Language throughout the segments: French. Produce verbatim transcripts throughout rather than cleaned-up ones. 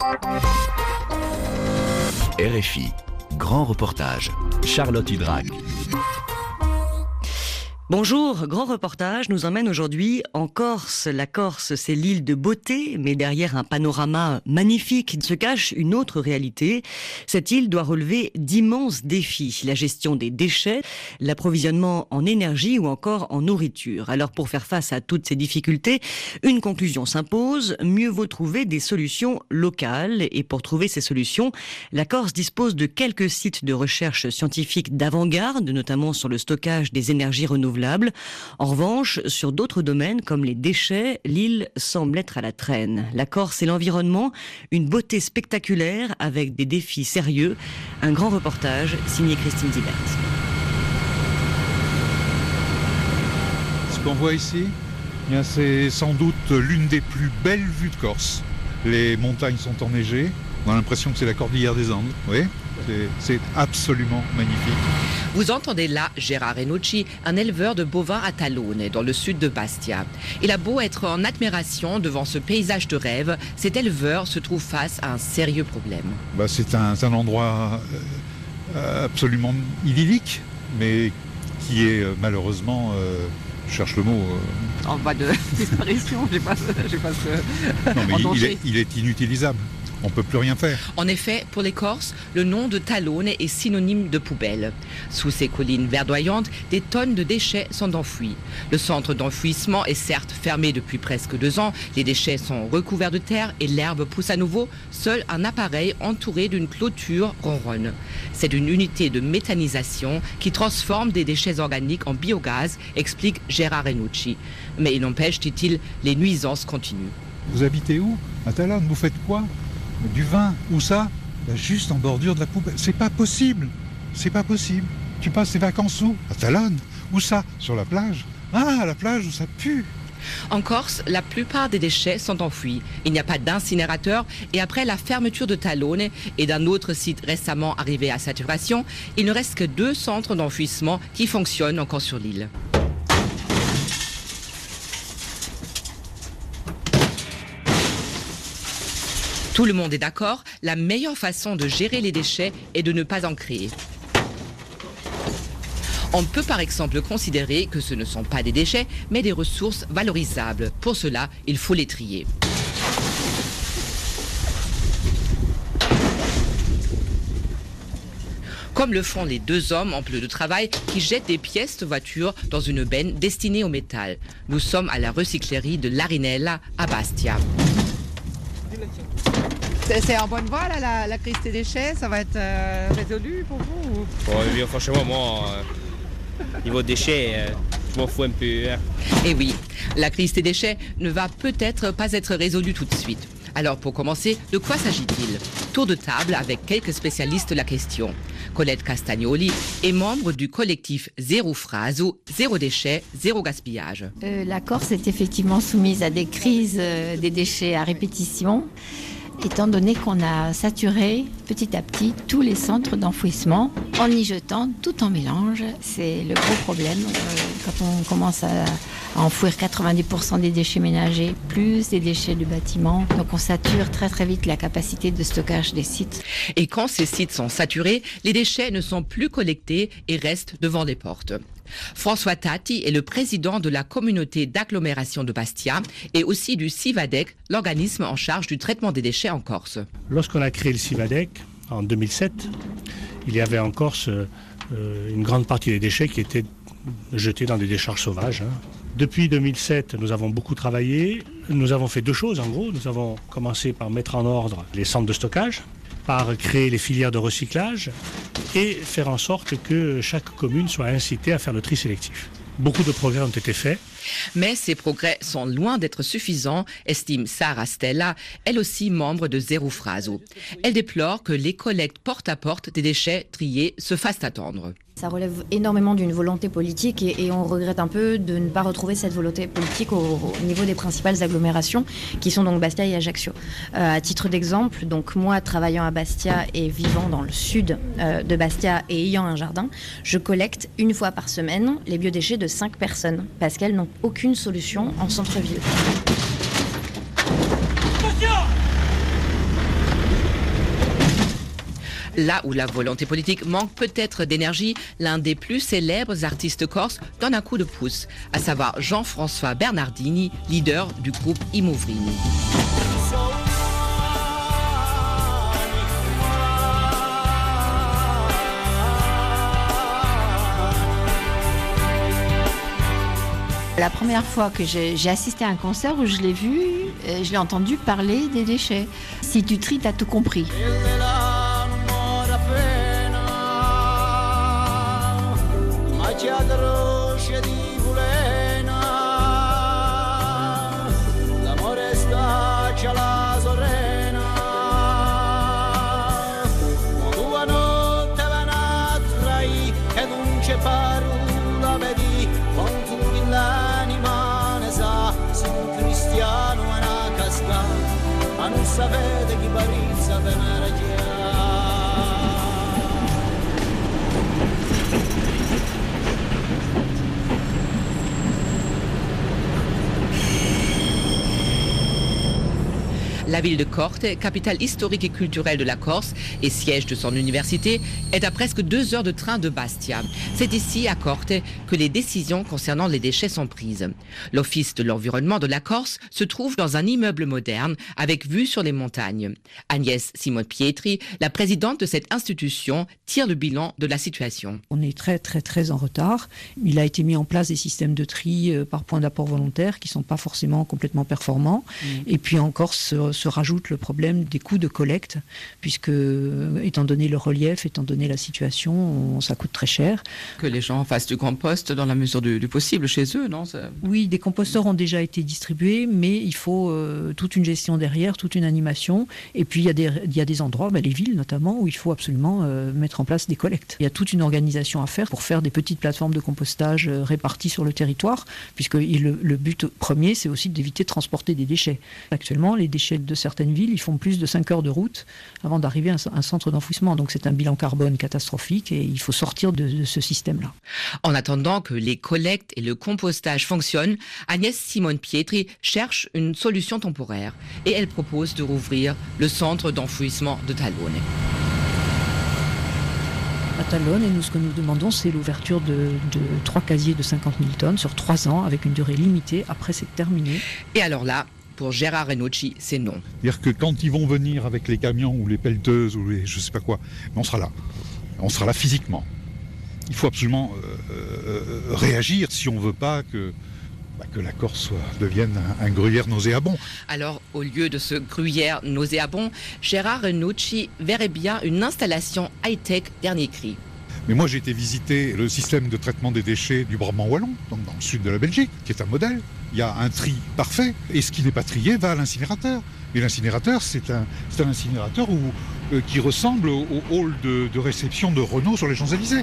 R F I, grand reportage, Charlotte Hydrac. Bonjour, grand reportage nous emmène aujourd'hui en Corse. La Corse, c'est l'île de beauté, mais derrière un panorama magnifique se cache une autre réalité. Cette île doit relever d'immenses défis. La gestion des déchets, l'approvisionnement en énergie ou encore en nourriture. Alors pour faire face à toutes ces difficultés, une conclusion s'impose, mieux vaut trouver des solutions locales. Et pour trouver ces solutions, la Corse dispose de quelques sites de recherche scientifique d'avant-garde, notamment sur le stockage des énergies renouvelables. En revanche, sur d'autres domaines comme les déchets, l'île semble être à la traîne. La Corse et l'environnement, une beauté spectaculaire avec des défis sérieux. Un grand reportage signé Christine Zibert. Ce qu'on voit ici, eh bien, c'est sans doute l'une des plus belles vues de Corse. Les montagnes sont enneigées. On a l'impression que c'est la cordillère des Andes. Oui, c'est, c'est absolument magnifique. Vous entendez là Gérard Renucci, un éleveur de bovins à Talone, dans le sud de Bastia. Il a beau être en admiration devant ce paysage de rêve, cet éleveur se trouve face à un sérieux problème. Bah, c'est un, c'est un endroit euh, absolument idyllique, mais qui est euh, malheureusement, euh, je cherche le mot... Euh... En voie de disparition, j'ai pas, j'ai pas ce... Non, mais il, il, est, il est inutilisable. On ne peut plus rien faire. En effet, pour les Corses, le nom de Talone est synonyme de poubelle. Sous ces collines verdoyantes, des tonnes de déchets sont enfouis. Le centre d'enfouissement est certes fermé depuis presque deux ans. Les déchets sont recouverts de terre et l'herbe pousse à nouveau. Seul un appareil entouré d'une clôture ronronne. C'est une unité de méthanisation qui transforme des déchets organiques en biogaz, explique Gérard Renucci. Mais il n'empêche, dit-il, les nuisances continuent. Vous habitez où? À Talone, vous faites quoi? Du vin, où ça? Là, juste en bordure de la poubelle. C'est pas possible. C'est pas possible. Tu passes tes vacances où? À Talone. Où ça? Sur la plage. Ah, à la plage où ça pue. En Corse, la plupart des déchets sont enfouis. Il n'y a pas d'incinérateur et après la fermeture de Talone et d'un autre site récemment arrivé à saturation, il ne reste que deux centres d'enfouissement qui fonctionnent encore sur l'île. Tout le monde est d'accord, la meilleure façon de gérer les déchets est de ne pas en créer. On peut par exemple considérer que ce ne sont pas des déchets, mais des ressources valorisables. Pour cela, il faut les trier. Comme le font les deux hommes en bleu de travail qui jettent des pièces de voiture dans une benne destinée au métal. Nous sommes à la recyclerie de l'Arinella à Bastia. C'est en bonne voie là, la, la crise des déchets, ça va être euh, résolu pour vous ou... Bon, franchement, moi, euh, niveau déchets, euh, je m'en fous un peu. Hein. Et oui, la crise des déchets ne va peut-être pas être résolue tout de suite. Alors pour commencer, de quoi s'agit-il? Tour de table avec quelques spécialistes de la question. Colette Castagnoli est membre du collectif Zéro Fraso, Zéro Déchet, Zéro Gaspillage. Euh, la Corse est effectivement soumise à des crises euh, des déchets à répétition, étant donné qu'on a saturé petit à petit tous les centres d'enfouissement en y jetant tout en mélange. C'est le gros problème euh, quand on commence à, à enfouir quatre-vingt-dix pour cent des déchets ménagers, plus des déchets du bâtiment. Donc on sature très très vite la capacité de stockage des sites. Et quand ces sites sont saturés, les déchets ne sont plus collectés et restent devant les portes. François Tati est le président de la communauté d'agglomération de Bastia et aussi du CIVADEC, l'organisme en charge du traitement des déchets en Corse. Lorsqu'on a créé le CIVADEC en deux mille sept, il y avait en Corse euh, une grande partie des déchets qui étaient jetés dans des décharges sauvages. Hein. Depuis deux mille sept, nous avons beaucoup travaillé. Nous avons fait deux choses en gros. Nous avons commencé par mettre en ordre les centres de stockage, par créer les filières de recyclage et faire en sorte que chaque commune soit incitée à faire le tri sélectif. Beaucoup de progrès ont été faits. Mais ces progrès sont loin d'être suffisants, estime Sarah Stella, elle aussi membre de Zéro Fraso. Elle déplore que les collectes porte à porte des déchets triés se fassent attendre. Ça relève énormément d'une volonté politique et, et on regrette un peu de ne pas retrouver cette volonté politique au, au niveau des principales agglomérations qui sont donc Bastia et Ajaccio. Euh, à titre d'exemple, donc moi travaillant à Bastia et vivant dans le sud euh, de Bastia et ayant un jardin, je collecte une fois par semaine les biodéchets de cinq personnes parce qu'elles n'ont aucune solution en centre-ville. Là où la volonté politique manque peut-être d'énergie, l'un des plus célèbres artistes corses donne un coup de pouce, à savoir Jean-François Bernardini, leader du groupe I Movrini. La première fois que j'ai, j'ai assisté à un concert où je l'ai vu, je l'ai entendu parler des déchets. Si tu tries, t'as tout compris. La ville de Corte, capitale historique et culturelle de la Corse et siège de son université, est à presque deux heures de train de Bastia. C'est ici, à Corte, que les décisions concernant les déchets sont prises. L'Office de l'environnement de la Corse se trouve dans un immeuble moderne avec vue sur les montagnes. Agnès Simone-Pietri, la présidente de cette institution, tire le bilan de la situation. On est très très très en retard. Il a été mis en place des systèmes de tri par point d'apport volontaire qui ne sont pas forcément complètement performants. Mmh. Et puis en Corse, se rajoute le problème des coûts de collecte, puisque, étant donné le relief, étant donné la situation, ça coûte très cher. Que les gens fassent du compost dans la mesure du, du possible chez eux, non? Ça... Oui, des composteurs ont déjà été distribués, mais il faut euh, toute une gestion derrière, toute une animation. Et puis, il y a des, il y a des endroits, bah, les villes notamment, où il faut absolument euh, mettre en place des collectes. Il y a toute une organisation à faire pour faire des petites plateformes de compostage euh, réparties sur le territoire, puisque le, le but premier, c'est aussi d'éviter de transporter des déchets. Actuellement, les déchets de certaines villes, ils font plus de cinq heures de route avant d'arriver à un centre d'enfouissement. Donc c'est un bilan carbone catastrophique et il faut sortir de, de ce système-là. En attendant que les collectes et le compostage fonctionnent, Agnès Simone-Pietri cherche une solution temporaire et elle propose de rouvrir le centre d'enfouissement de Talone. À Talone, et nous, ce que nous demandons, c'est l'ouverture de, de trois casiers de cinquante mille tonnes sur trois ans avec une durée limitée. Après, c'est terminé. Et alors là, pour Gérard Renucci, c'est non. C'est-à-dire que quand ils vont venir avec les camions ou les pelleteuses ou les je sais pas quoi, on sera là. On sera là physiquement. Il faut absolument euh, euh, réagir si on veut pas que, bah, que la Corse soit, devienne un, un gruyère nauséabond. Alors, au lieu de ce gruyère nauséabond, Gérard Renucci verrait bien une installation high-tech dernier cri. Mais moi, j'ai été visiter le système de traitement des déchets du Brabant wallon, donc dans le sud de la Belgique, qui est un modèle. Il y a un tri parfait, et ce qui n'est pas trié va à l'incinérateur. Et l'incinérateur, c'est un, c'est un incinérateur où, euh, qui ressemble au, au hall de, de réception de Renault sur les Champs-Élysées.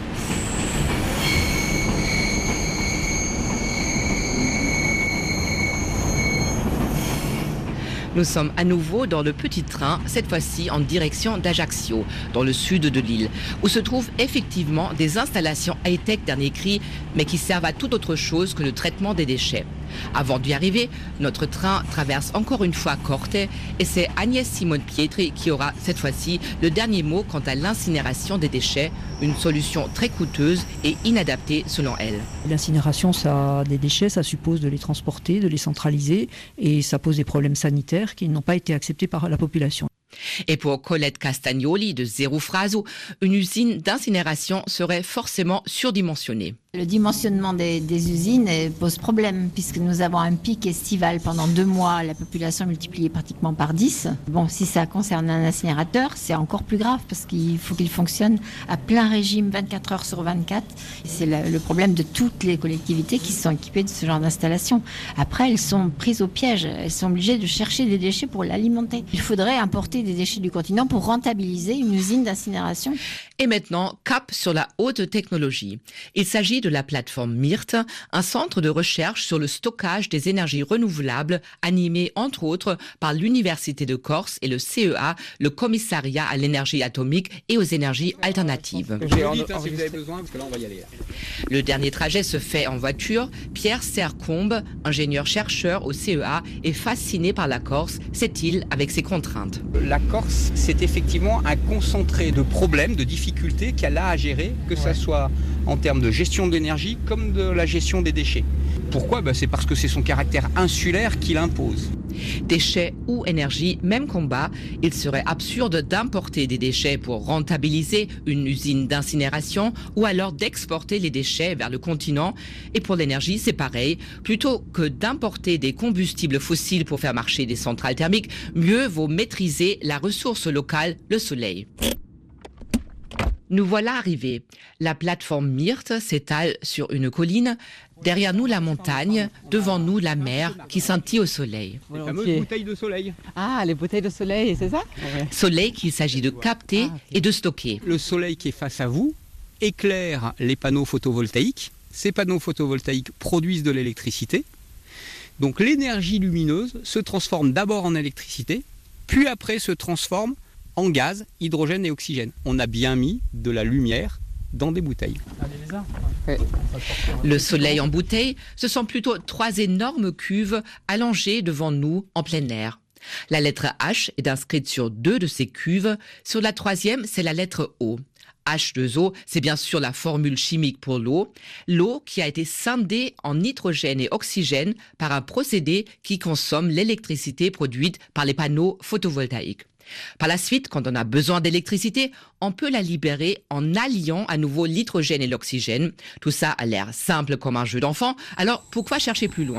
Nous sommes à nouveau dans le petit train, cette fois-ci en direction d'Ajaccio, dans le sud de l'île, où se trouvent effectivement des installations high-tech dernier cri, mais qui servent à toute autre chose que le traitement des déchets. Avant d'y arriver, notre train traverse encore une fois Corte et c'est Agnès Simone-Pietri qui aura cette fois-ci le dernier mot quant à l'incinération des déchets, une solution très coûteuse et inadaptée selon elle. L'incinération ça, des déchets, ça suppose de les transporter, de les centraliser et ça pose des problèmes sanitaires qui n'ont pas été acceptés par la population. Et pour Colette Castagnoli de Zero Fraso, une usine d'incinération serait forcément surdimensionnée. Le dimensionnement des, des usines pose problème puisque nous avons un pic estival pendant deux mois, la population multipliée pratiquement par dix. Bon, si ça concerne un incinérateur, c'est encore plus grave parce qu'il faut qu'il fonctionne à plein régime vingt-quatre heures sur vingt-quatre. C'est le, le problème de toutes les collectivités qui sont équipées de ce genre d'installation. Après, elles sont prises au piège, elles sont obligées de chercher des déchets pour l'alimenter. Il faudrait importer des déchets du continent pour rentabiliser une usine d'incinération. Et maintenant, cap sur la haute technologie. Il s'agit de la plateforme Myrte, un centre de recherche sur le stockage des énergies renouvelables, animé entre autres par l'Université de Corse et le C E A, le Commissariat à l'énergie atomique et aux énergies alternatives. Le dernier trajet se fait en voiture. Pierre Sercombe, ingénieur-chercheur au C E A, est fasciné par la Corse, cette île avec ses contraintes. La Corse, c'est effectivement un concentré de problèmes, de difficultés qu'elle a à gérer, que ce soit en termes de gestion de l'énergie comme de la gestion des déchets. Pourquoi ? Ben, c'est parce que c'est son caractère insulaire qui l'impose. Déchets ou énergie, même combat. Il serait absurde d'importer des déchets pour rentabiliser une usine d'incinération ou alors d'exporter les déchets vers le continent. Et pour l'énergie, c'est pareil. Plutôt que d'importer des combustibles fossiles pour faire marcher des centrales thermiques, mieux vaut maîtriser la ressource locale, le soleil. Nous voilà arrivés. La plateforme Myrte s'étale sur une colline. Derrière nous, la montagne. Devant nous, la mer qui scintille au soleil. Les fameuses bouteilles de soleil. Ah, les bouteilles de soleil, c'est ça? Ouais. Soleil qu'il s'agit de capter ah, okay. et de stocker. Le soleil qui est face à vous éclaire les panneaux photovoltaïques. Ces panneaux photovoltaïques produisent de l'électricité. Donc l'énergie lumineuse se transforme d'abord en électricité, puis après se transforme en gaz, hydrogène et oxygène. On a bien mis de la lumière dans des bouteilles. Le soleil en bouteille, ce sont plutôt trois énormes cuves allongées devant nous en plein air. La lettre H est inscrite sur deux de ces cuves. Sur la troisième, c'est la lettre O. H deux O, c'est bien sûr la formule chimique pour l'eau. L'eau qui a été scindée en nitrogène et oxygène par un procédé qui consomme l'électricité produite par les panneaux photovoltaïques. Par la suite, quand on a besoin d'électricité, on peut la libérer en alliant à nouveau l'hydrogène et l'oxygène. Tout ça a l'air simple comme un jeu d'enfant, alors pourquoi chercher plus loin ?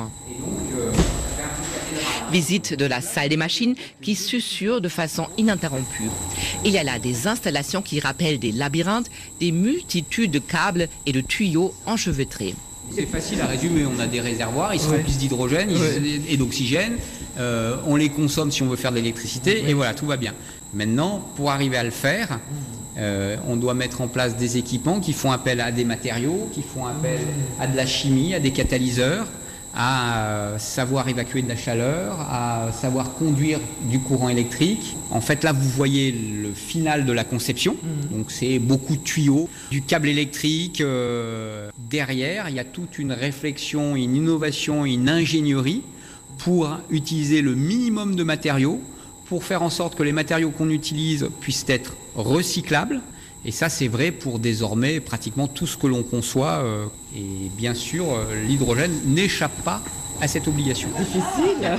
Visite de la salle des machines qui susurre de façon ininterrompue. Il y a là des installations qui rappellent des labyrinthes, des multitudes de câbles et de tuyaux enchevêtrés. C'est facile à résumer, on a des réservoirs, ils se ouais. remplissent d'hydrogène ouais. et d'oxygène, euh, on les consomme si on veut faire de l'électricité ouais. et voilà, tout va bien. Maintenant, pour arriver à le faire, euh, on doit mettre en place des équipements qui font appel à des matériaux, qui font appel à de la chimie, à des catalyseurs, à savoir évacuer de la chaleur, à savoir conduire du courant électrique. En fait, là, vous voyez le final de la conception. Donc, c'est beaucoup de tuyaux, du câble électrique. Euh, derrière, il y a toute une réflexion, une innovation, une ingénierie pour utiliser le minimum de matériaux, pour faire en sorte que les matériaux qu'on utilise puissent être recyclables. Et ça, c'est vrai pour désormais pratiquement tout ce que l'on conçoit. Euh, et bien sûr, euh, l'hydrogène n'échappe pas à cette obligation. Difficile.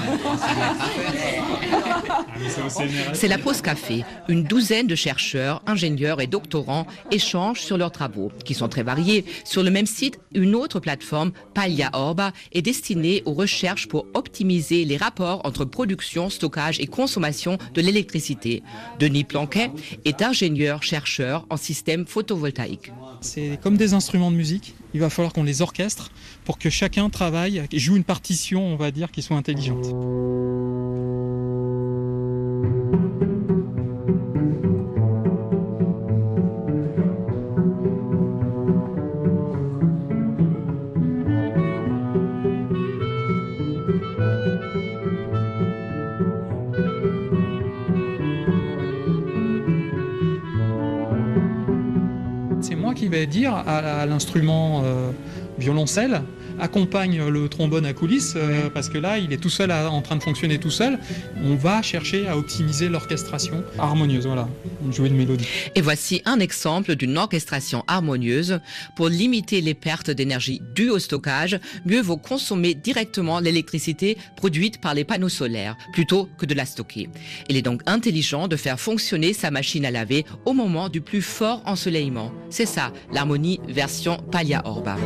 C'est la pause café. Une douzaine de chercheurs, ingénieurs et doctorants échangent sur leurs travaux, qui sont très variés. Sur le même site, une autre plateforme, Paglia Orba, est destinée aux recherches pour optimiser les rapports entre production, stockage et consommation de l'électricité. Denis Planquet est ingénieur-chercheur en système photovoltaïque. C'est comme des instruments de musique. Il va falloir qu'on les orchestre pour que chacun travaille et joue une partition, on va dire, qui soit intelligente. C'est moi qui vais dire à l'instrument euh, violoncelle, accompagne le trombone à coulisses, euh, parce que là, il est tout seul à, en train de fonctionner tout seul. On va chercher à optimiser l'orchestration harmonieuse, voilà, jouer de mélodie. Et voici un exemple d'une orchestration harmonieuse. Pour limiter les pertes d'énergie dues au stockage, mieux vaut consommer directement l'électricité produite par les panneaux solaires, plutôt que de la stocker. Il est donc intelligent de faire fonctionner sa machine à laver au moment du plus fort ensoleillement. C'est ça, l'harmonie version Paglia Orba.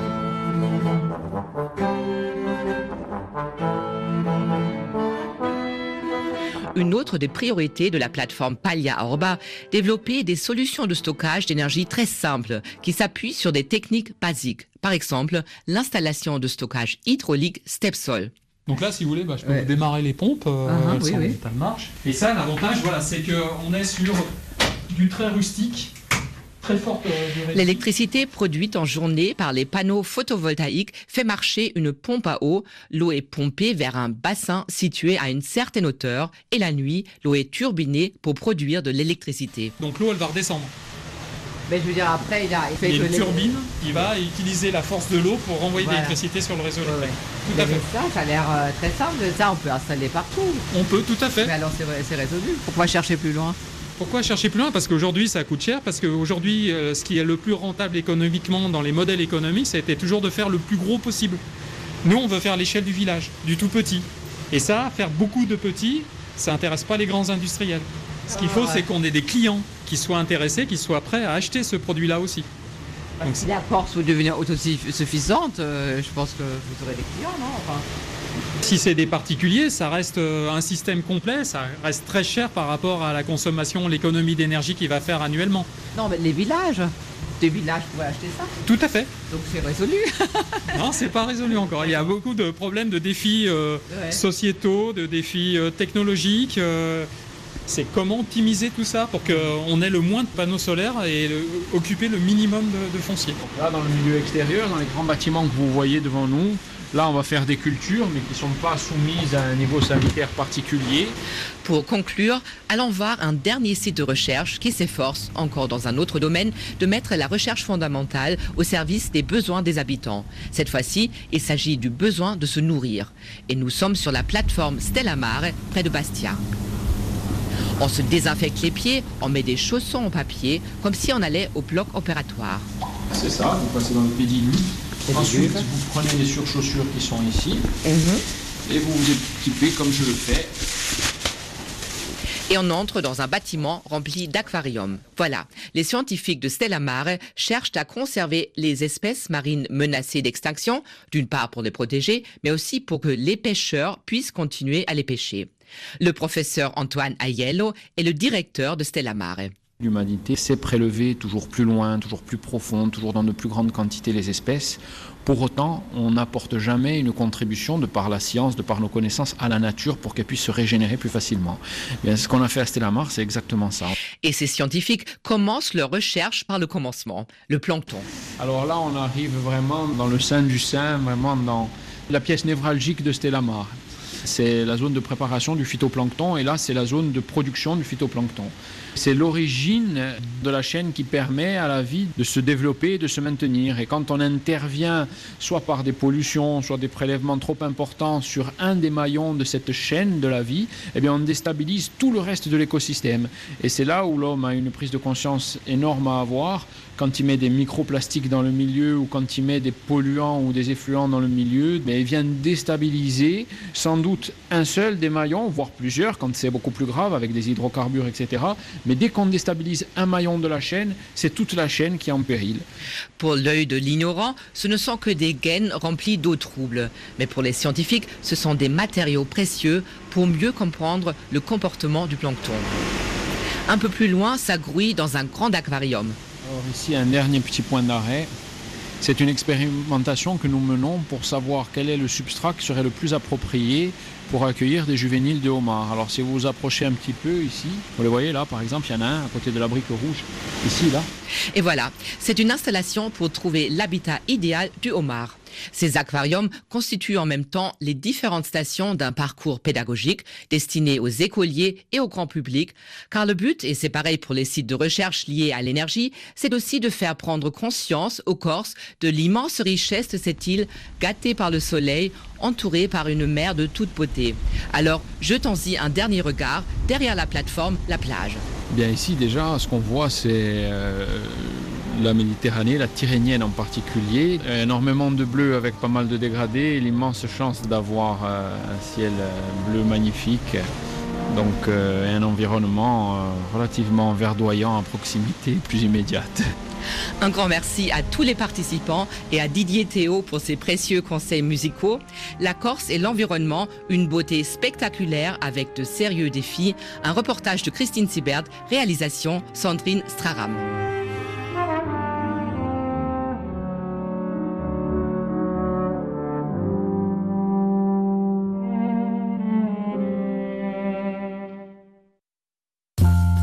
Une autre des priorités de la plateforme Paglia Orba, développer des solutions de stockage d'énergie très simples qui s'appuient sur des techniques basiques. Par exemple, l'installation de stockage hydraulique Stepsol. Donc là, si vous voulez, bah, je peux ouais. démarrer les pompes, euh, uh-huh, elles oui, sont en oui. état de marche. Et ça, l'avantage, voilà, c'est qu'on est sur du très rustique, très forte euh, du réseau. L'électricité produite en journée par les panneaux photovoltaïques fait marcher une pompe à eau. L'eau est pompée vers un bassin situé à une certaine hauteur et la nuit, l'eau est turbinée pour produire de l'électricité. Donc l'eau, elle va redescendre. Mais je veux dire, après, il, a, il fait Il y a que une les- turbine qui va utiliser la force de l'eau pour renvoyer Voilà. de l'électricité sur le réseau électrique. Tout Mais à fait. ça, ça a l'air euh, très simple. Ça, on peut installer partout. On peut, tout à fait. Mais alors, c'est c'est résolu. Pourquoi chercher plus loin? Pourquoi chercher plus loin? Parce qu'aujourd'hui, ça coûte cher. Parce qu'aujourd'hui, euh, ce qui est le plus rentable économiquement dans les modèles économiques, ça a été toujours de faire le plus gros possible. Nous, on veut faire l'échelle du village, du tout petit. Et ça, faire beaucoup de petits, ça n'intéresse pas les grands industriels. Ce qu'il faut, Ah, ouais. c'est qu'on ait des clients qui soient intéressés, qui soient prêts à acheter ce produit-là aussi. Donc, Si la force veut devenir autosuffisante, euh, je pense que vous aurez des clients, non? Enfin, si c'est des particuliers, ça reste euh, un système complet, ça reste très cher par rapport à la consommation, l'économie d'énergie qu'il va faire annuellement. non, mais les villages. Des villages pourraient acheter ça. Tout à fait. Donc c'est résolu. Non, c'est pas résolu encore. Il y a beaucoup de problèmes, de défis euh, Ouais. sociétaux, de défis euh, technologiques. euh, c'est comment optimiser tout ça pour qu'on ait le moins de panneaux solaires et le- occuper le minimum de, de foncier. Là, dans le milieu extérieur, dans les grands bâtiments que vous voyez devant nous, là, on va faire des cultures, mais qui ne sont pas soumises à un niveau sanitaire particulier. Pour conclure, allons voir un dernier site de recherche qui s'efforce, encore dans un autre domaine, de mettre la recherche fondamentale au service des besoins des habitants. Cette fois-ci, il s'agit du besoin de se nourrir. Et nous sommes sur la plateforme Stella Mare, près de Bastia. On se désinfecte les pieds, on met des chaussons en papier, comme si on allait au bloc opératoire. C'est ça, vous passez dans le pédiluve. Ensuite, vous prenez les surchaussures qui sont ici et vous vous équipez comme je le fais. Et on entre dans un bâtiment rempli d'aquariums. Voilà, les scientifiques de Stella Mare cherchent à conserver les espèces marines menacées d'extinction, d'une part pour les protéger, mais aussi pour que les pêcheurs puissent continuer à les pêcher. Le professeur Antoine Aiello est le directeur de Stella Mare. L'humanité sait prélever toujours plus loin, toujours plus profond, toujours dans de plus grandes quantités les espèces. Pour autant, on n'apporte jamais une contribution de par la science, de par nos connaissances à la nature pour qu'elle puisse se régénérer plus facilement. Eh bien, ce qu'on a fait à Stella Mare, c'est exactement ça. Et ces scientifiques commencent leur recherche par le commencement, le plancton. Alors là, on arrive vraiment dans le sein du sein, vraiment dans la pièce névralgique de Stella Mare. C'est la zone de préparation du phytoplancton et là, c'est la zone de production du phytoplancton. C'est l'origine de la chaîne qui permet à la vie de se développer et de se maintenir. Et quand on intervient soit par des pollutions, soit des prélèvements trop importants sur un des maillons de cette chaîne de la vie, eh bien on déstabilise tout le reste de l'écosystème. Et c'est là où l'homme a une prise de conscience énorme à avoir quand il met des microplastiques dans le milieu ou quand il met des polluants ou des effluents dans le milieu, mais il vient déstabiliser sans doute un seul des maillons, voire plusieurs quand c'est beaucoup plus grave avec des hydrocarbures, et cetera. Mais dès qu'on déstabilise un maillon de la chaîne, c'est toute la chaîne qui est en péril. Pour l'œil de l'ignorant, ce ne sont que des gaines remplies d'eau trouble. Mais pour les scientifiques, ce sont des matériaux précieux pour mieux comprendre le comportement du plancton. Un peu plus loin, ça grouille dans un grand aquarium. Alors ici, un dernier petit point d'arrêt. C'est une expérimentation que nous menons pour savoir quel est le substrat qui serait le plus approprié pour accueillir des juvéniles de homards. Alors si vous vous approchez un petit peu ici, vous les voyez là par exemple, il y en a un à côté de la brique rouge, ici là. Et voilà, c'est une installation pour trouver l'habitat idéal du homard. Ces aquariums constituent en même temps les différentes stations d'un parcours pédagogique destiné aux écoliers et au grand public, car le but, et c'est pareil pour les sites de recherche liés à l'énergie, c'est aussi de faire prendre conscience aux Corses de l'immense richesse de cette île gâtée par le soleil, entourée par une mer de toute beauté. Alors, jetons-y un dernier regard derrière la plateforme, la plage. Bien ici déjà, ce qu'on voit c'est euh, la Méditerranée, la Tyrrhénienne en particulier. Énormément de bleu avec pas mal de dégradés et l'immense chance d'avoir euh, un ciel bleu magnifique. Donc euh, un environnement euh, relativement verdoyant à proximité plus immédiate. Un grand merci à tous les participants et à Didier Théo pour ses précieux conseils musicaux. La Corse et l'environnement, une beauté spectaculaire avec de sérieux défis. Un reportage de Christine Sibert, réalisation Sandrine Straram.